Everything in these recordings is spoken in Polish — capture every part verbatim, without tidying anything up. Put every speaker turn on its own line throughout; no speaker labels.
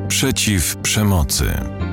Przeciw przemocy.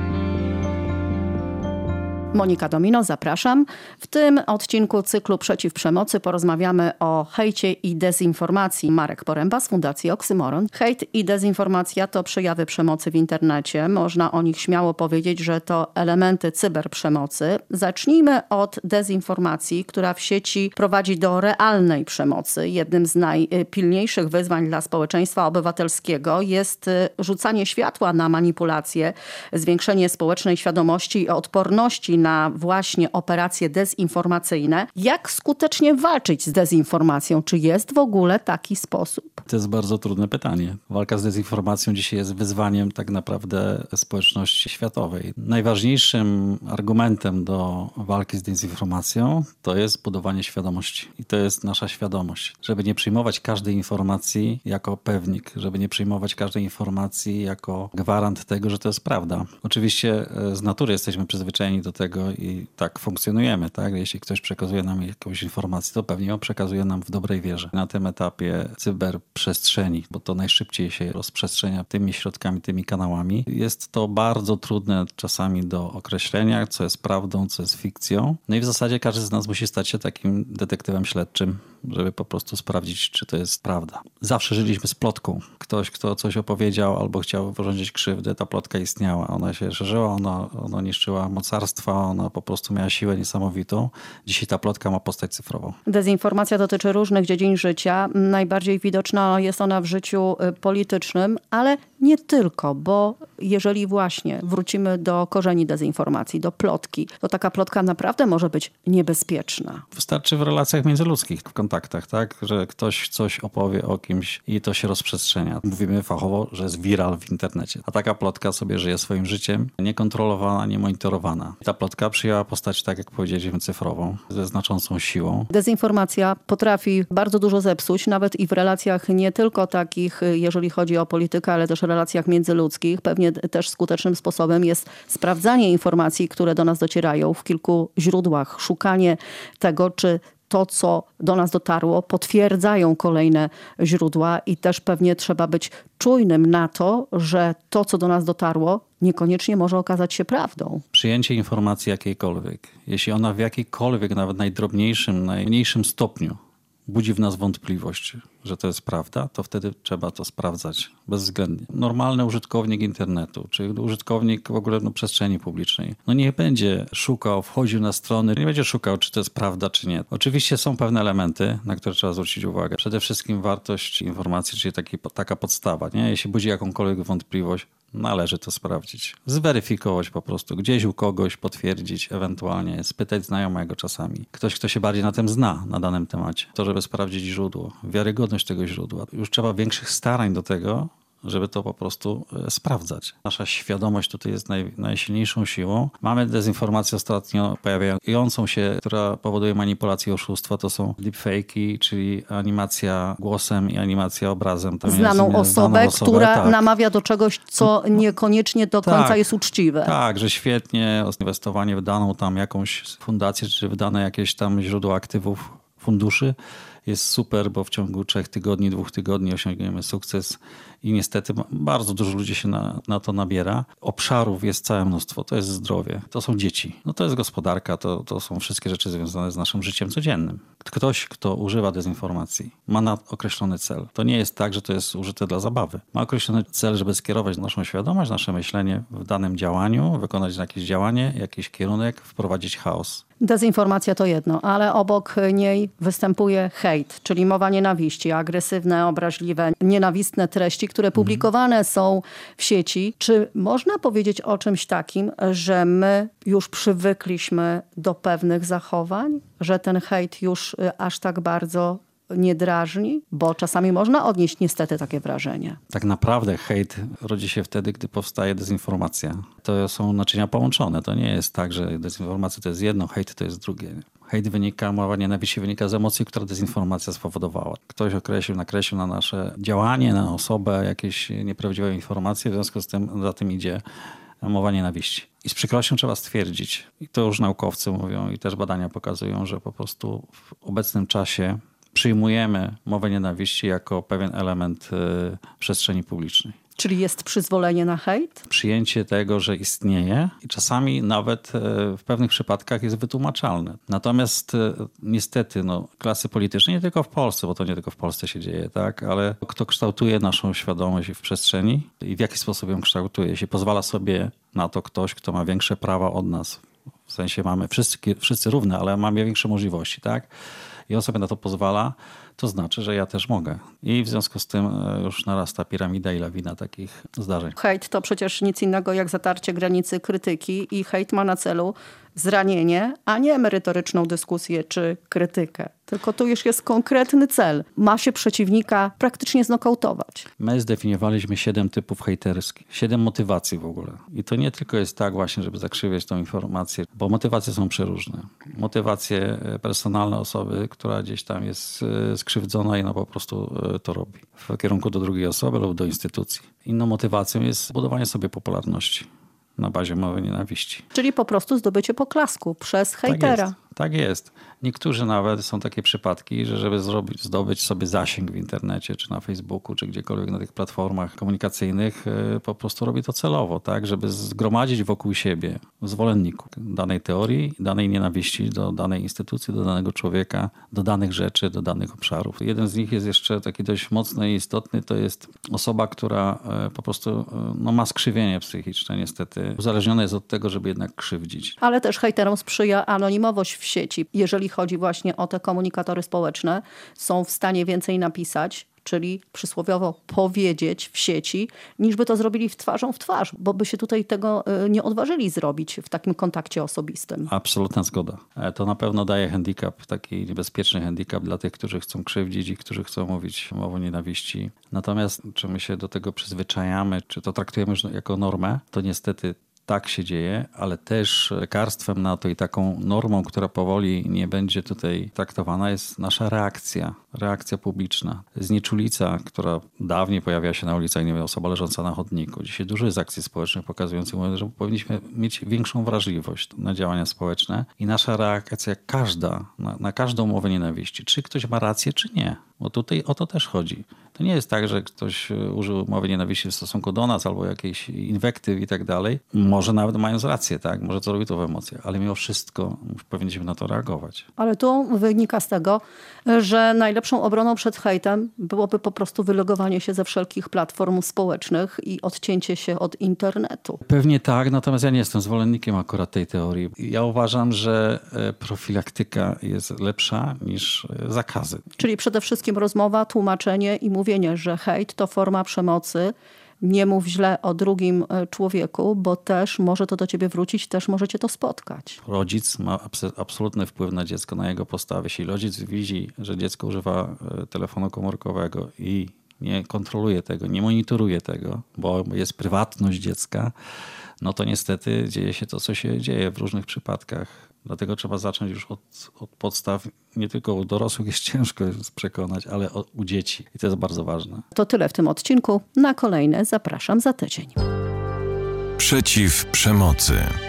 Monika Domino, zapraszam. W tym odcinku cyklu Przeciw przemocy porozmawiamy o hejcie i dezinformacji. Marek Poręba z Fundacji Oksymoron. Hejt i dezinformacja to przejawy przemocy w internecie. Można o nich śmiało powiedzieć, że to elementy cyberprzemocy. Zacznijmy od dezinformacji, która w sieci prowadzi do realnej przemocy. Jednym z najpilniejszych wyzwań dla społeczeństwa obywatelskiego jest rzucanie światła na manipulacje, zwiększenie społecznej świadomości i odporności na na właśnie operacje dezinformacyjne. Jak skutecznie walczyć z dezinformacją? Czy jest w ogóle taki sposób?
To jest bardzo trudne pytanie. Walka z dezinformacją dzisiaj jest wyzwaniem tak naprawdę społeczności światowej. Najważniejszym argumentem do walki z dezinformacją to jest budowanie świadomości. I to jest nasza świadomość. Żeby nie przyjmować każdej informacji jako pewnik, żeby nie przyjmować każdej informacji jako gwarant tego, że to jest prawda. Oczywiście z natury jesteśmy przyzwyczajeni do tego, i tak funkcjonujemy, tak? Jeśli ktoś przekazuje nam jakąś informację, to pewnie ją przekazuje nam w dobrej wierze. Na tym etapie cyberprzestrzeni, bo to najszybciej się rozprzestrzenia tymi środkami, tymi kanałami, jest to bardzo trudne czasami do określenia, co jest prawdą, co jest fikcją. No i w zasadzie każdy z nas musi stać się takim detektywem śledczym, żeby po prostu sprawdzić, czy to jest prawda. Zawsze żyliśmy z plotką. Ktoś, kto coś opowiedział albo chciał wyrządzić krzywdę, ta plotka istniała. Ona się szerzyła, ona, ona niszczyła mocarstwa, ona po prostu miała siłę niesamowitą. Dzisiaj ta plotka ma postać cyfrową.
Dezinformacja dotyczy różnych dziedzin życia. Najbardziej widoczna jest ona w życiu politycznym, ale nie tylko, bo jeżeli właśnie wrócimy do korzeni dezinformacji, do plotki, to taka plotka naprawdę może być niebezpieczna.
Wystarczy w relacjach międzyludzkich, w kontaktach, tak, że ktoś coś opowie o kimś i to się rozprzestrzenia. Mówimy fachowo, że jest viral w internecie. A taka plotka sobie żyje swoim życiem, niekontrolowana, niemonitorowana. Ta plotka przyjęła postać, tak jak powiedzieliśmy, cyfrową, ze znaczącą siłą.
Dezinformacja potrafi bardzo dużo zepsuć, nawet i w relacjach nie tylko takich, jeżeli chodzi o politykę, ale też relacjach międzyludzkich. Pewnie też skutecznym sposobem jest sprawdzanie informacji, które do nas docierają w kilku źródłach, szukanie tego, czy to, co do nas dotarło, potwierdzają kolejne źródła i też pewnie trzeba być czujnym na to, że to, co do nas dotarło, niekoniecznie może okazać się prawdą.
Przyjęcie informacji jakiejkolwiek, jeśli ona w jakiejkolwiek, nawet najdrobniejszym, najmniejszym stopniu budzi w nas wątpliwość, że to jest prawda, to wtedy trzeba to sprawdzać bezwzględnie. Normalny użytkownik internetu, czy użytkownik w ogóle no, przestrzeni publicznej, no niech będzie szukał, wchodził na strony, nie będzie szukał, czy to jest prawda, czy nie. Oczywiście są pewne elementy, na które trzeba zwrócić uwagę. Przede wszystkim wartość informacji, czyli taki, taka podstawa. Nie? Jeśli budzi jakąkolwiek wątpliwość, należy to sprawdzić. Zweryfikować po prostu. Gdzieś u kogoś potwierdzić, ewentualnie spytać znajomego czasami. Ktoś, kto się bardziej na tym zna, na danym temacie. To, żeby sprawdzić źródło, wiarygodność tego źródła. Już trzeba większych starań do tego, żeby to po prostu sprawdzać. Nasza świadomość tutaj jest naj, najsilniejszą siłą. Mamy dezinformację ostatnio pojawiającą się, która powoduje manipulację i oszustwa. To są deepfake'i, czyli animacja głosem i animacja obrazem. Tam
znaną,
jest,
osobę,
znaną osobę,
która
tak.
namawia do czegoś, co niekoniecznie do końca
tak,
jest uczciwe.
Tak, że świetnie inwestowanie w daną tam jakąś fundację, czy w dane jakieś tam źródło aktywów, funduszy jest super, bo w ciągu trzech tygodni, dwóch tygodni osiągniemy sukces i niestety bardzo dużo ludzi się na, na to nabiera. Obszarów jest całe mnóstwo. To jest zdrowie, to są dzieci, no to jest gospodarka, to, to są wszystkie rzeczy związane z naszym życiem codziennym. Ktoś, kto używa dezinformacji, ma na określony cel. To nie jest tak, że to jest użyte dla zabawy. Ma określony cel, żeby skierować naszą świadomość, nasze myślenie w danym działaniu, wykonać jakieś działanie, jakiś kierunek, wprowadzić chaos.
Dezinformacja to jedno, ale obok niej występuje hejt, czyli mowa nienawiści, agresywne, obraźliwe, nienawistne treści, które publikowane są w sieci. Czy można powiedzieć o czymś takim, że my już przywykliśmy do pewnych zachowań, że ten hejt już aż tak bardzo nie drażni? Bo czasami można odnieść niestety takie wrażenie.
Tak naprawdę hejt rodzi się wtedy, gdy powstaje dezinformacja. To są naczynia połączone. To nie jest tak, że dezinformacja to jest jedno, hejt to jest drugie. Hejt wynika, mowa nienawiści wynika z emocji, która dezinformacja spowodowała. Ktoś określił, nakreślił na nasze działanie, na osobę jakieś nieprawdziwe informacje, w związku z tym za tym idzie mowa nienawiści. I z przykrością trzeba stwierdzić, i to już naukowcy mówią i też badania pokazują, że po prostu w obecnym czasie przyjmujemy mowę nienawiści jako pewien element y, przestrzeni publicznej.
Czyli jest przyzwolenie na hejt?
Przyjęcie tego, że istnieje i czasami nawet w pewnych przypadkach jest wytłumaczalne. Natomiast niestety no, klasy polityczne, nie tylko w Polsce, bo to nie tylko w Polsce się dzieje, tak, ale kto kształtuje naszą świadomość w przestrzeni i w jaki sposób ją kształtuje. Jeśli pozwala sobie na to ktoś, kto ma większe prawa od nas, w sensie mamy wszyscy, wszyscy równe, ale mamy większe możliwości, tak? I on sobie na to pozwala, to znaczy, że ja też mogę. I w związku z tym już narasta piramida i lawina takich zdarzeń.
Hejt to przecież nic innego jak zatarcie granicy krytyki i hejt ma na celu zranienie, a nie merytoryczną dyskusję czy krytykę. Tylko tu już jest konkretny cel. Ma się przeciwnika praktycznie znokautować.
My zdefiniowaliśmy siedem typów hejterskich. Siedem motywacji w ogóle. I to nie tylko jest tak właśnie, żeby zakrzywiać tą informację, bo motywacje są przeróżne. Motywacje personalne osoby, która gdzieś tam jest skrzywdzona i ona po prostu to robi. W kierunku do drugiej osoby lub do instytucji. Inną motywacją jest budowanie sobie popularności na bazie mowy nienawiści.
Czyli po prostu zdobycie poklasku przez hejtera.
Tak jest. Tak jest. Niektórzy nawet są takie przypadki, że żeby zrobić, zdobyć sobie zasięg w internecie, czy na Facebooku, czy gdziekolwiek na tych platformach komunikacyjnych, po prostu robi to celowo, tak, żeby zgromadzić wokół siebie zwolenników danej teorii, danej nienawiści do danej instytucji, do danego człowieka, do danych rzeczy, do danych obszarów. Jeden z nich jest jeszcze taki dość mocny i istotny, to jest osoba, która po prostu no, ma skrzywienie psychiczne niestety. Uzależniona jest od tego, żeby jednak krzywdzić.
Ale też hejterom sprzyja anonimowość w sieci. Jeżeli chodzi właśnie o te komunikatory społeczne, są w stanie więcej napisać, czyli przysłowiowo powiedzieć w sieci, niż by to zrobili w twarzą w twarz, bo by się tutaj tego nie odważyli zrobić w takim kontakcie osobistym.
Absolutna zgoda. To na pewno daje handicap, taki niebezpieczny handicap dla tych, którzy chcą krzywdzić i którzy chcą mówić mową nienawiści. Natomiast czy my się do tego przyzwyczajamy, czy to traktujemy już jako normę, to niestety tak się dzieje, ale też lekarstwem na to i taką normą, która powoli nie będzie tutaj traktowana, jest nasza reakcja, reakcja publiczna. Znieczulica, która dawniej pojawiała się na ulicach, nie wiem, osoba leżąca na chodniku. Dzisiaj dużo jest akcji społecznych pokazujących, że powinniśmy mieć większą wrażliwość na działania społeczne i nasza reakcja każda, na, na każdą mowę nienawiści, czy ktoś ma rację, czy nie. Bo tutaj o to też chodzi. To nie jest tak, że ktoś użył mowy nienawiści w stosunku do nas albo jakiejś inwektyw i tak dalej. Może nawet mając rację, tak? Może to robi to w emocjach, ale mimo wszystko powinniśmy na to reagować.
Ale tu wynika z tego, że najlepszą obroną przed hejtem byłoby po prostu wylogowanie się ze wszelkich platform społecznych i odcięcie się od internetu.
Pewnie tak, natomiast ja nie jestem zwolennikiem akurat tej teorii. Ja uważam, że profilaktyka jest lepsza niż zakazy.
Czyli przede wszystkim rozmowa, tłumaczenie i mówienie, że hejt to forma przemocy. Nie mów źle o drugim człowieku, bo też może to do ciebie wrócić, też może cię to spotkać.
Rodzic ma absolutny wpływ na dziecko, na jego postawę. Jeśli rodzic widzi, że dziecko używa telefonu komórkowego i nie kontroluje tego, nie monitoruje tego, bo jest prywatność dziecka, no to niestety dzieje się to, co się dzieje w różnych przypadkach. Dlatego trzeba zacząć już od, od podstaw. Nie tylko u dorosłych jest ciężko przekonać, ale o, u dzieci. I to jest bardzo ważne.
To tyle w tym odcinku. Na kolejne zapraszam za tydzień.
Przeciw przemocy.